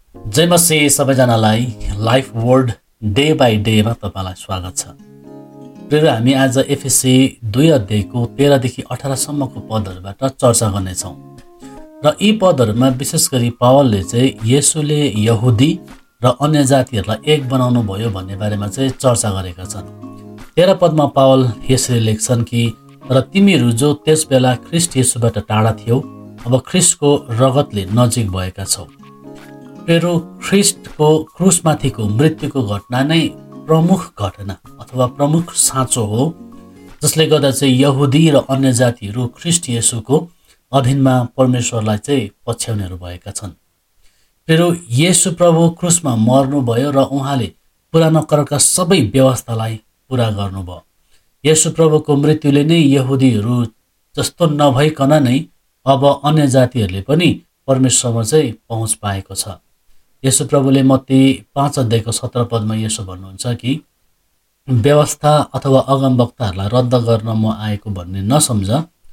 जय मसीह सबैजनालाई life word day by डेमा तपाईँलाई स्वागत छ। प्रिय हामी आज एफएससी 2 अध्यायको 13 देखि 18 सम्मको पदहरूबाट चर्चा गर्नेछौँ र यी पदहरूमा विशेष गरी पावलले चाहिँ येशूले यहुदी र अन्य जातिहरूलाई एक बनाउनु भयो भन्ने बारेमा चाहिँ चर्चा गरेका छन्। 13 पदमा पावल यसरी लेख्छन् कि र तिमीहरू जो त्यस बेला ख्रीष्ट येशूबाट टाढा थियौ अब ख्रीष्टको रगतले नजिक भएका छौ। प्रिय ख्रीष्टको क्रुसमाथिको मृत्युको घटना नै प्रमुख घटना अथवा प्रमुख साँचो हो, जसले गर्दा चाहिँ यहुदी र अन्य जातिहरू ख्रीष्ट येशूको अधीनमा परमेश्वरलाई चाहिँ पछ्याउनेहरू भएका छन्। प्रिय येशू प्रभु क्रुसमा मर्नुभयो र उहाँले पुरानो करारका सबै व्यवस्थालाई पुरा गर्नुभयो। येशू प्रभुको मृत्युले नै यहुदीहरू जस्तो नभइकन नै अब अन्य जातिहरूले पनि परमेश्वरमा चाहिँ पहुँच पाएको छ। येशू प्रभुले मत्ती 5 अध्यायको 17 पदमा यसो भन्नुहुन्छ कि व्यवस्था अथवा अगमवक्ताहरूलाई रद्द गर्न म आएको भन्ने नसम्झ,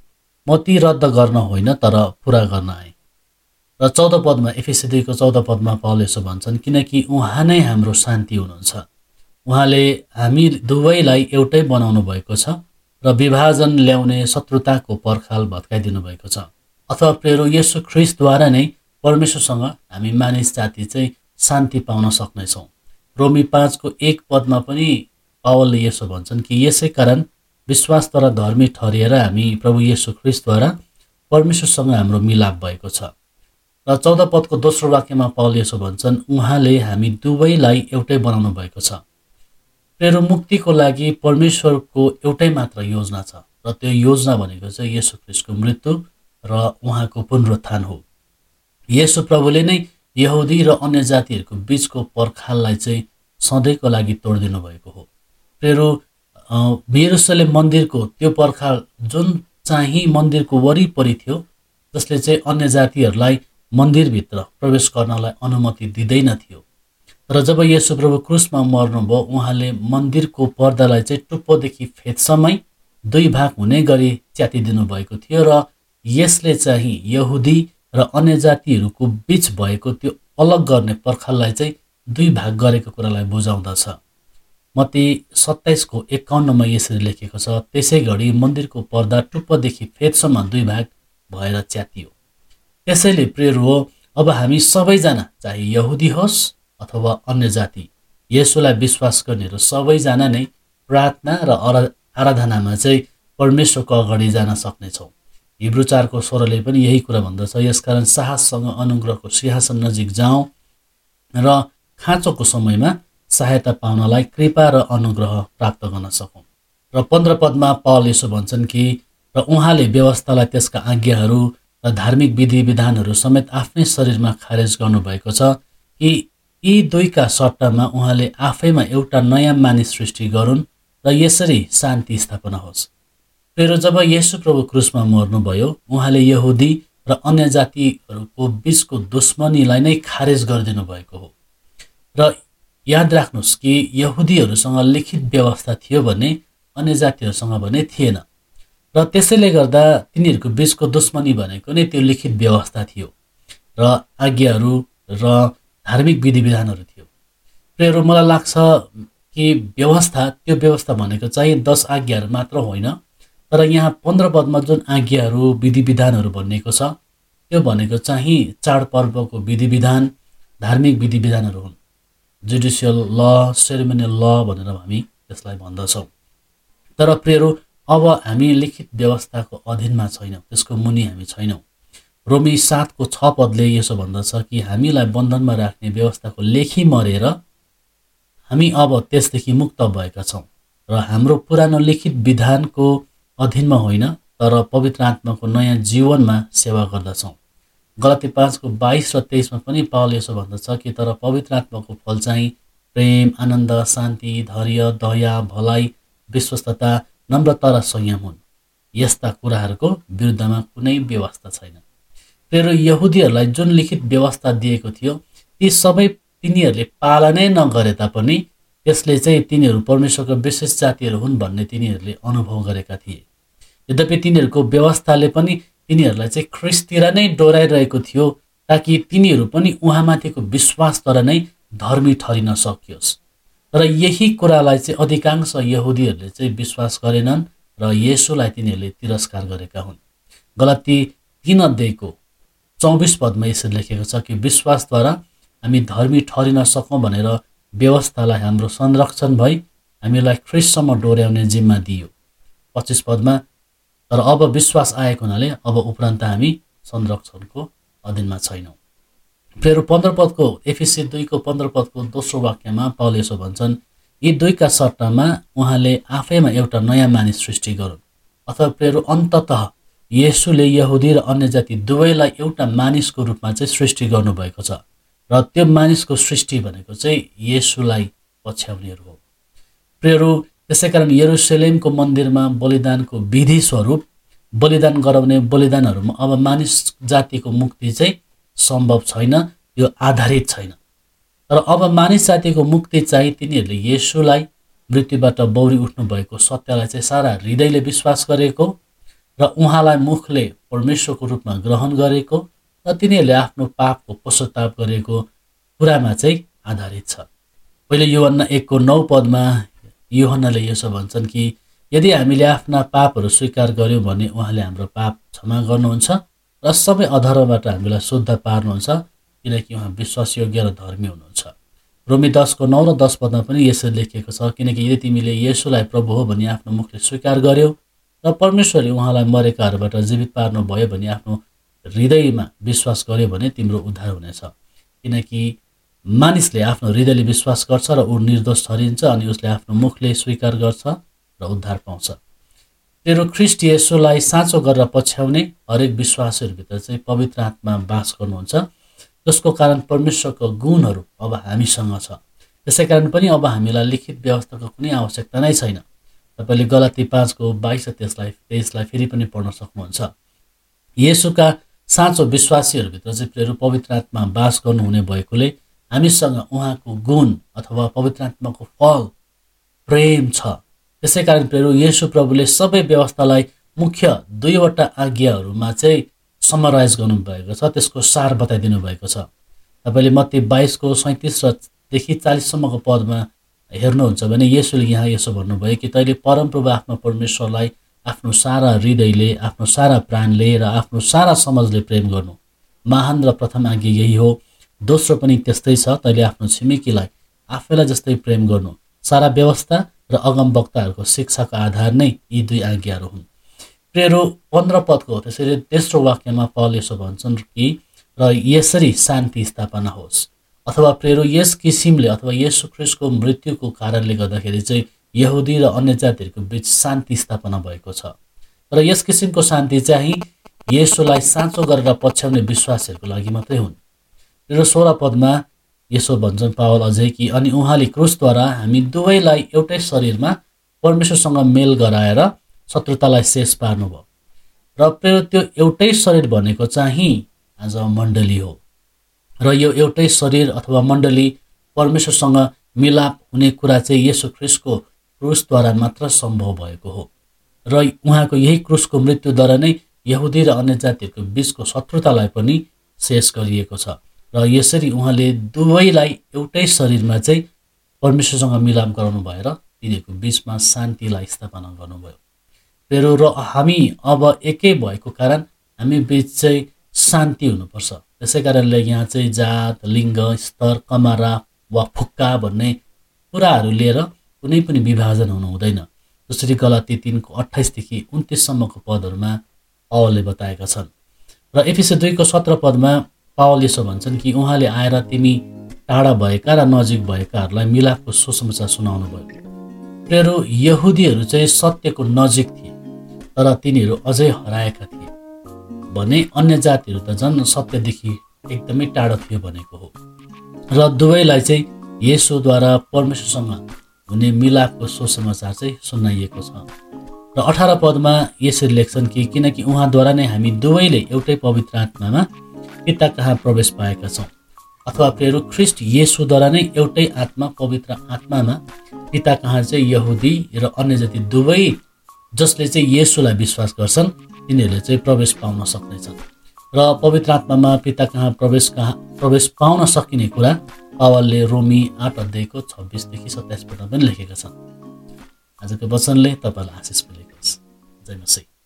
म ती रद्द गर्न होइन तर पुरा गर्न आएँ। र 14 पदमा एफएससी 2 को 14 पदमा पावल यसो भन्छन्, किनकि उहाँ नै हाम्रो शान्ति हुनुहुन्छ। उहाँले हामी दुवैलाई एउटै बनाउनु भएको छ र विभाजन ल्याउने शत्रुताको पर्खाल भत्काइदिनु भएको छ। अथवा प्रिय येशू ख्रीष्टद्वारा नै परमेश्वरसँग हामी मानिस जाति चाहिँ शान्ति पाउन सक्नेछौँ। रोमी 5 को 1 पदमा पनि पावलले यसो भन्छन् कि यसै कारण विश्वासद्वारा धर्मी ठहरिएर हामी प्रभु येशू ख्रीष्टद्वारा परमेश्वरसँग हाम्रो मिलाप भएको छ। र 14 पदको दोस्रो वाक्यमा पावल यसो भन्छन्, उहाँले हामी दुवैलाई एउटै बनाउनु भएको छ। प्रिय मुक्तिको लागि परमेश्वरको एउटै मात्र योजना छ र त्यो योजना भनेको चाहिँ येशू ख्रीष्टको मृत्यु र उहाँको पुनरुत्थान हो। येशू प्रभुले नै यहुदी र अन्य जातिहरूको बीचको पर्खाललाई चाहिँ सधैँको लागि तोडिदिनु भएको हो। प्रिय यरुशलेम मन्दिरको त्यो पर्खाल जुन चाहिँ मन्दिरको वरिपरि थियो, जसले चाहिँ अन्य जातिहरूलाई मन्दिरभित्र प्रवेश गर्नलाई अनुमति दिँदैन थियो। र जब येशू प्रभु क्रुसमा मर्नुभयो, उहाँले मन्दिरको पर्दालाई चाहिँ टुप्पोदेखि फेदसम्मै 2 भाग हुने गरी च्यातिदिनु भएको थियो र यसले चाहिँ यहुदी र अन्य जातिहरूको बीच भएको त्यो अलग गर्ने पर्खाललाई चाहिँ 2 भाग गरेको कुरालाई बुझाउँदछ। मत्ती 27 को 51 मा यसरी लेखेको छ, त्यसै गरी मन्दिरको पर्दा टुप्पोदेखि फेदसम्म 2 भाग भएर च्यातियो। त्यसैले प्रिय हो, अब हामी सबैजना चाहे यहुदी होस् अथवा अन्य जाति, येशूलाई विश्वास गर्नेहरू सबैजना नै प्रार्थना र आराधनामा चाहिँ परमेश्वरको अगाडि जान सक्नेछौँ। हिब्रू 4 को 16 पनि यही कुरा भन्दछ, यसकारण साहससँग अनुग्रहको सिंहासन नजिक जाउँ र खाँचोको समयमा सहायता पाउनलाई कृपा र अनुग्रह प्राप्त गर्न सकौँ। र 15 पदमा पावल यसो भन्छन् कि र उहाँले व्यवस्थालाई, त्यसका आज्ञाहरू र धार्मिक विधि विधानहरू समेत आफ्नै शरीरमा खारेज गर्नुभएको छ कि यी 2 का सट्टामा उहाँले आफैमा एउटा नयाँ मानिस सृष्टि गरून् र यसरी शान्ति स्थापना होस्। प्रिय जब येशू प्रभु क्रुसमा मर्नुभयो, उहाँले यहुदी र अन्य जातिहरूको बीचको दुश्मनीलाई नै खारेज गरिदिनु भएको हो। र याद राख्नुहोस् कि यहुदीहरूसँग लिखित व्यवस्था थियो भने अन्य जातिहरूसँग भने थिएन, र त्यसैले गर्दा तिनीहरूको बीचको दुश्मनी भनेको नै त्यो लिखित व्यवस्था थियो र आज्ञाहरू र धार्मिक विधि विधानहरू थियो। प्रिय मलाई लाग्छ कि त्यो व्यवस्था भनेको चाहिँ 10 आज्ञाहरू मात्र होइन, तर यहाँ 15 पदमा जुन आज्ञाहरू विधि विधानहरू भनिएको छ, त्यो भनेको चाहिँ चाडपर्वको विधि विधान, धार्मिक विधि विधानहरू हुन्। जुडिसियल ल, सेरेमोनियल ल भनेर हामी त्यसलाई भन्दछौँ। तर प्रिय अब हामी लिखित व्यवस्थाको अधीनमा छैनौँ, त्यसको मुनि हामी छैनौँ। रोमी 7 को 6 पदले यसो भन्दछ कि हामीलाई बन्धनमा राख्ने व्यवस्थाको लेखी मरेर हामी अब त्यसदेखि मुक्त भएका छौँ र हाम्रो पुरानो लिखित विधानको अधीनमा होइन, तर पवित्र आत्माको नयाँ जीवनमा सेवा गर्दछौँ। गलाती 5 को 22 र 23 मा पनि पावल यसो भन्दछ कि तर पवित्र आत्माको फल चाहिँ प्रेम, आनन्द, शान्ति, धैर्य, दया, भलाइ, विश्वस्तता, नम्रता र संयम हुन्। यस्ता कुराहरूको विरुद्धमा कुनै व्यवस्था छैन। प्रिय यहुदीहरूलाई जुन लिखित व्यवस्था दिएको थियो, ती सबै तिनीहरूले पालनै नगरे तापनि त्यसले चाहिँ तिनीहरू परमेश्वरको विशेष जातिहरू हुन् भन्ने तिनीहरूले अनुभव गरेका थिए। यद्यपि तिनीहरूको व्यवस्थाले पनि तिनीहरूलाई चाहिँ ख्रीष्टतिर नै डोराइरहेको थियो ताकि तिनीहरू पनि उहाँमाथिको विश्वासद्वारा नै धर्मी ठहरिन सकियोस्। तर यही कुरालाई चाहिँ अधिकांश यहुदीहरूले चाहिँ विश्वास गरेनन् र येशूलाई तिनीहरूले तिरस्कार गरेका हुन्। गलाती 3 अध्यायको 24 पदमा यसरी लेखेको छ कि विश्वासद्वारा हामी धर्मी ठहरिन सकौँ भनेर व्यवस्थालाई हाम्रो संरक्षण भई हामीलाई ख्रीष्टसम्म डोर्याउने जिम्मा दियो। 25 पदमा तर अब विश्वास आएको हुनाले अब उपरान्त हामी संरक्षणको अधीनमा छैनौँ। प्रियहरू 15 पदको एफिसी 2को 15 पदको दोस्रो वाक्यमा पाउल यसो भन्छन्, यी दुईका सट्टामा उहाँले आफैमा एउटा नयाँ मानिस सृष्टि गरून्। अथवा प्रियहरू अन्ततः येशूले यहुदी र अन्य जाति दुवैलाई एउटा मानिसको रूपमा चाहिँ सृष्टि गर्नुभएको छ र त्यो मानिसको सृष्टि भनेको चाहिँ येशूलाई पछ्याउनेहरू हो। प्रियहरू त्यसैकारण यरुशलेमको मन्दिरमा बलिदानको विधि स्वरूप बलिदान गराउने बलिदानहरूमा अब मानिस जातिको मुक्ति चाहिँ सम्भव छैन, यो आधारित छैन। तर अब मानिस जातिको मुक्ति चाहिँ तिनीहरूले येशूलाई मृत्युबाट बौरी उठ्नु भएको सत्यलाई चाहिँ सारा हृदयले विश्वास गरेको र उहाँलाई मुखले परमेश्वरको रूपमा ग्रहण गरेको र तिनीहरूले आफ्नो पापको पश्चाताप गरेको कुरामा चाहिँ आधारित छ। पहिले यूहन्ना 1:9 पदमा यूहन्नाले यसो भन्छन् कि यदि हामीले आफ्ना पापहरू स्वीकार गर्यौँ भने उहाँले हाम्रो पाप क्षमा गर्नुहुन्छ र सबै अधर्मबाट हामीलाई शुद्ध पार्नुहुन्छ, किनकि उहाँ विश्वासयोग्य र धर्मी हुनुहुन्छ। रोमी 10:9 र 10 पदमा पनि यसरी लेखिएको छ, किनकि यदि तिमीले येशूलाई प्रभु हो भने आफ्नो मुखले स्वीकार गर्यौ र परमेश्वरले उहाँलाई मरेकाहरूबाट जीवित पार्नु भयो भने आफ्नो हृदयमा विश्वास गर्यो भने तिम्रो उद्धार हुनेछ। किनकि मानिसले आफ्नो हृदयले विश्वास गर्छ र ऊ निर्दोष ठहरिन्छ अनि उसले आफ्नो मुखले स्वीकार गर्छ र उद्धार पाउँछ। तेरो ख्रीष्ट येशूलाई साँचो गरेर पछ्याउने हरेक विश्वासीहरूभित्र चाहिँ पवित्र आत्मा वास गर्नुहुन्छ, जसको कारण परमेश्वरको गुणहरू अब हामीसँग छ। त्यसैकारण पनि अब हामीलाई लिखित व्यवस्थाको कुनै आवश्यकता नै छैन। तपाईँले गलाती 5:22-23लाई फेरि पनि पढ्न सक्नुहुन्छ। येशूका साँचो विश्वासीहरूभित्र चाहिँ प्रियहरू पवित्र आत्मा वास गर्नुहुने भएकोले हामीसँग उहाँको गुण अथवा पवित्र आत्माको फल प्रेम छ। त्यसैकारण प्रियहरू येशू प्रभुले सबै व्यवस्थालाई मुख्य 2वटा आज्ञाहरूमा चाहिँ समराइज गर्नुभएको छ, त्यसको सार बताइदिनु भएको छ। तपाईँले मत्ती 22:37देखि 40सम्मको पदमा हेर्नुहुन्छ भने येशूले यहाँ यसो भन्नुभयो कि तैँले परमप्रभु आफ्नो परमेश्वरलाई आफ्नो सारा हृदयले, आफ्नो सारा प्राणले र आफ्नो सारा समझले प्रेम गर्नु महान र प्रथम आज्ञा यही हो। दोस्रो पनि त्यस्तै छ, तैँले आफ्नो छिमेकीलाई आफैलाई जस्तै प्रेम गर्नु। सारा व्यवस्था र अगमवक्ताहरूको शिक्षाको आधार नै यी 2 आज्ञाहरू हुन्। प्रियहरू 15 पदको त्यसरी तेस्रो वाक्यमा पाउल यसो भन्छन् कि र यसरी शान्ति स्थापना होस्। अथवा प्रियहरू यस किसिमले अथवा येशू ख्रीष्टको मृत्युको कारणले गर्दाखेरि चाहिँ यहुदी र अन्य जातिहरूको बीच शान्ति स्थापना भएको छ। तर यस किसिमको शान्ति चाहिँ येशूलाई साँचो गरेर पछ्याउने विश्वासीहरूको लागि मात्रै हुन्। र 16 पदमा यसो भन्छन् पावल अझै कि अनि उहाँले क्रुसद्वारा हामी दुवैलाई एउटै शरीरमा परमेश्वरसँग मेल गराएर शत्रुतालाई शेष पार्नुभयो। र प्रिय त्यो एउटै शरीर भनेको चाहिँ आज मण्डली हो र यो एउटै शरीर अथवा मण्डली परमेश्वरसँग मिलाप हुने कुरा चाहिँ येशू ख्रीष्टको क्रुसद्वारा मात्र सम्भव भएको हो र उहाँको यही क्रुसको मृत्युद्वारा नै यहुदी र अन्य जातिहरूको बीचको शत्रुतालाई पनि शेष गरिएको छ र यसरी उहाँले दुवैलाई एउटै शरीरमा चाहिँ परमेश्वरसँग मिलाप गराउनु भएर तिनीहरूको बीचमा शान्तिलाई स्थापना गर्नुभयो। फेरि र हामी अब एकै भएको कारण हामी बीच चाहिँ शान्ति हुनुपर्छ। त्यसै कारणले यहाँ चाहिँ जात, लिङ्ग, स्तर, कमारा वा फुक्का भन्ने कुराहरू लिएर कुनै पनि विभाजन हुनु हुँदैन। जसरी गलाती 3:28देखि 29सम्मको पदहरूमा पावलले बताएका छन्। र एफिसी 2:17 पदमा पावल यसो भन्छन् कि उहाँले आएर तिमी टाढा भएका र नजिक भएकाहरूलाई मिलापको सुसमाचार सुनाउनु भयो। प्रियहरू यहुदीहरू चाहिँ सत्यको नजिक थिए तर तिनीहरू अझै हराएका थिए भने अन्य जातिहरू त झन् सत्यदेखि एकदमै टाढा थियो भनेको हो। र दुवैलाई चाहिँ येशूद्वारा परमेश्वरसँग हुने मिलापको सुसमाचार चाहिँ सुनाइएको छ। र 18 पदमा यसरी लेख्छन् कि किनकि उहाँद्वारा नै हामी दुवैले एउटै पवित्र आत्मामा पिता कहाँ प्रवेश पाएका छौँ। अथवा प्रियहरू ख्रीष्ट येशूद्वारा नै एउटै आत्मा पवित्र आत्मामा पिता कहाँ चाहिँ यहुदी र अन्य जाति दुवै जसले चाहिँ येशूलाई विश्वास गर्छन् तिनीहरूले चाहिँ प्रवेश पाउन सक्नेछन्। र पवित्र आत्मामा पिता कहाँ प्रवेश पाउन सकिने कुरा पावलले रोमी 8 अध्यायको 26 देखि 27 पदमा पनि लेखेका छन्। आजको वचनले तपाईलाई आशिष मिलेको होस्। जय मसीह।